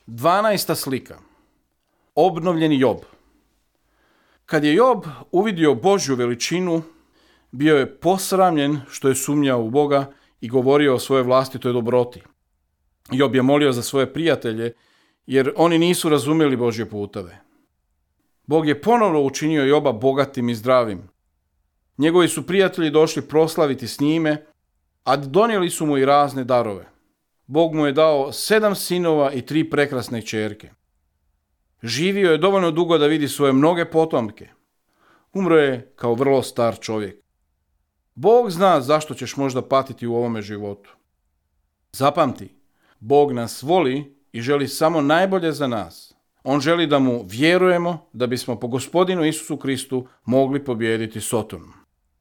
12. slika. Obnovljeni Job. Kad je Job uvidio Božju veličinu, bio je posramljen što je sumnjao u Boga i govorio o svojoj vlastitoj dobroti. Job je molio za svoje prijatelje, jer oni nisu razumjeli Božje puteve. Bog je ponovno učinio Joba bogatim i zdravim. Njegovi su prijatelji došli proslaviti s njime, a donijeli su mu i razne darove. Bog mu je dao 7 sinova i 3 prekrasne kćerke. Živio je dovoljno dugo da vidi svoje mnoge potomke. Umro je kao vrlo star čovjek. Bog zna zašto ćeš možda patiti u ovome životu. Zapamti, Bog nas voli i želi samo najbolje za nas. On želi da mu vjerujemo da bismo po Gospodinu Isusu Kristu mogli pobijediti Sotonu.